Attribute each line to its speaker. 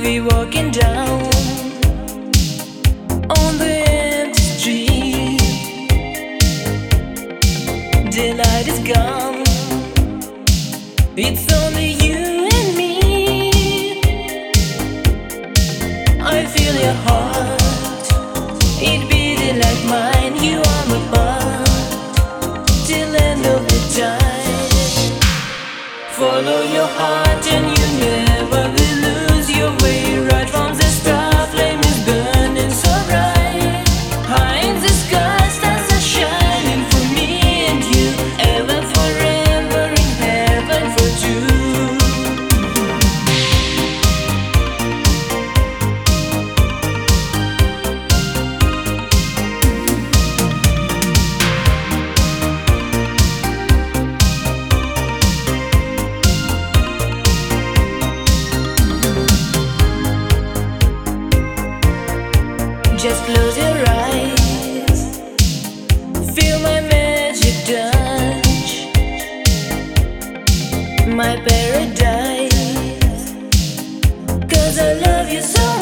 Speaker 1: We walking down on the empty street. Daylight is gone. It's only you and me. I feel your heart, it beating like mine. You are my part till end of the time. Follow your heart and you never will lose your way. Right from the start, flame is burning so bright. High in the sky, stars are shining for me and you. Ever, forever in heaven for two. Just close your eyes, feel my magic touch, my paradise. 'Cause I love you so